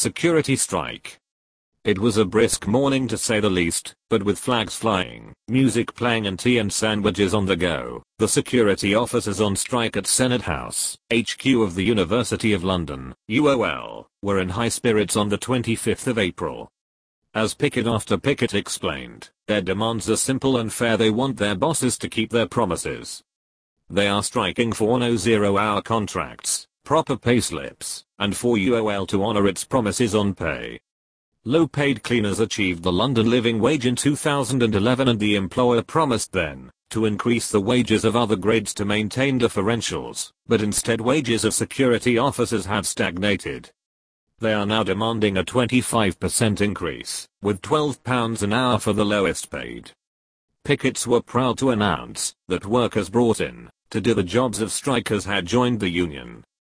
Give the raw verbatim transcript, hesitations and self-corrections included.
security strike. It was a brisk morning to say the least, but with flags flying, music playing and tea and sandwiches on the go, the security officers on strike at Senate House, H Q of the University of London, U O L, were in high spirits on the twenty-fifth of April. As picket after picket explained, their demands are simple and fair. They want their bosses to keep their promises. They are striking for no zero-hour contracts, proper pay slips, and for U O L to honor its promises on pay. Low-paid cleaners achieved the London living wage in two thousand eleven, and the employer promised then to increase the wages of other grades to maintain differentials, but instead wages of security officers have stagnated. They are now demanding a twenty-five percent increase, with twelve pounds an hour for the lowest paid. Pickets were proud to announce that workers brought in to do the jobs of strikers had joined the union,